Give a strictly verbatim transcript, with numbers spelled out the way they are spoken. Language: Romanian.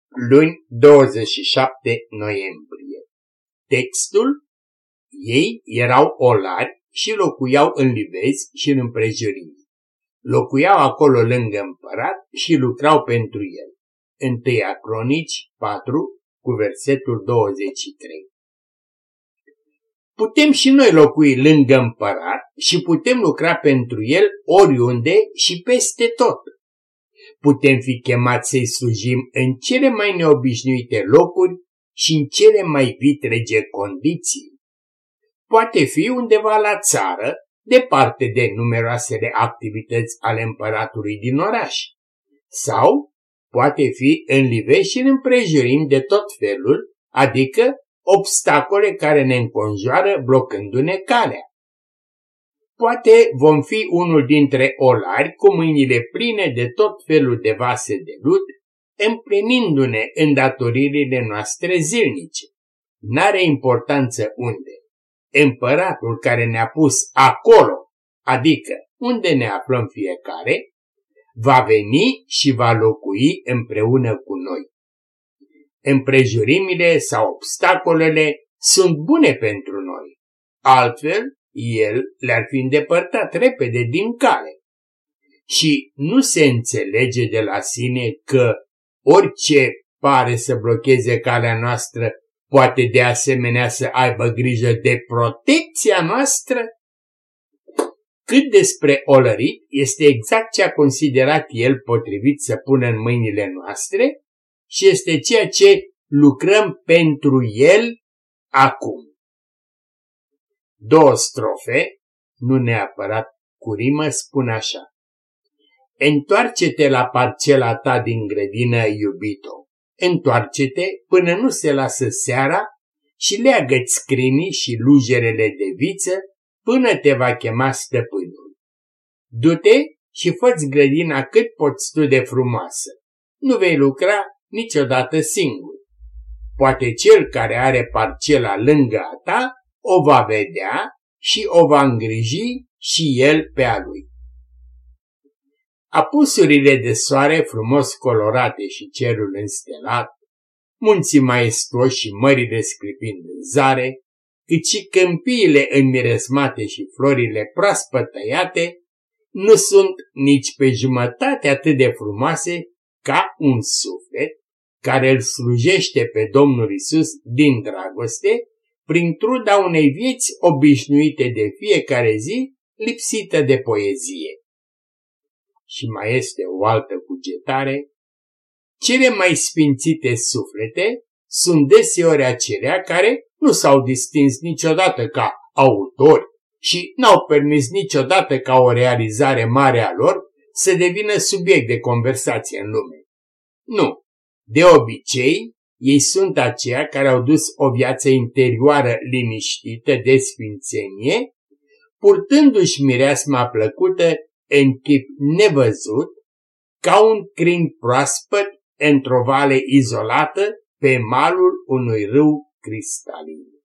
Luni, douăzeci și șapte noiembrie. Textul: ei erau olari și locuiau în livezi și în împrejurimi. Locuiau acolo lângă împărat și lucrau pentru el. Întâia Cronici patru, cu versetul douăzeci și trei. Putem și noi locui lângă împărat și putem lucra pentru el oriunde și peste tot. Putem fi chemați să-i slujim în cele mai neobișnuite locuri și în cele mai vitrege condiții. Poate fi undeva la țară, departe de numeroasele activități ale împăratului din oraș. Sau poate fi în livezi și în împrejurim de tot felul, adică obstacole care ne înconjoară blocându-ne calea. Poate vom fi unul dintre olari cu mâinile pline de tot felul de vase de lut, împlinindu-ne îndatoririle noastre zilnice. N-are importanță unde. Împăratul care ne-a pus acolo, adică unde ne aflăm fiecare, va veni și va locui împreună cu noi. Împrejurimile sau obstacolele sunt bune pentru noi, altfel el le-ar fi îndepărtat repede din cale. Și nu se înțelege de la sine că orice pare să blocheze calea noastră poate de asemenea să aibă grijă de protecția noastră? Cât despre olărit, este exact ce a considerat el potrivit să pună în mâinile noastre și este ceea ce lucrăm pentru el acum. Două strofe, nu neapărat cu rimă, spun așa. Întoarce-te la parcela ta din grădină, iubito, întoarce-te până nu se lasă seara și leagă-ți scrinii și lujerele de viță până te va chema stăpânul. Du-te și fă-ți grădina cât poți tu de frumoasă. Nu vei lucra niciodată singur. Poate cel care are parcela lângă a ta o va vedea și o va îngriji și el pe a lui. Apusurile de soare frumos colorate și cerul înstelat, munții maestuoși și mările sclipind în zare, cât și câmpiile înmiresmate și florile proaspăt tăiate, nu sunt nici pe jumătate atât de frumoase ca un suflet care îl slujește pe Domnul Isus din dragoste, prin truda unei vieți obișnuite de fiecare zi, lipsită de poezie. Și mai este o altă cugetare. Cele mai sfințite suflete sunt deseori acelea care nu s-au distins niciodată ca autori și n-au permis niciodată ca o realizare mare a lor să devină subiect de conversație în lume. Nu, de obicei, ei sunt aceia care au dus o viață interioară liniștită de sfințenie, purtându-și mireasma plăcută în chip nevăzut, ca un crin proaspăt într-o vale izolată pe malul unui râu cristalin.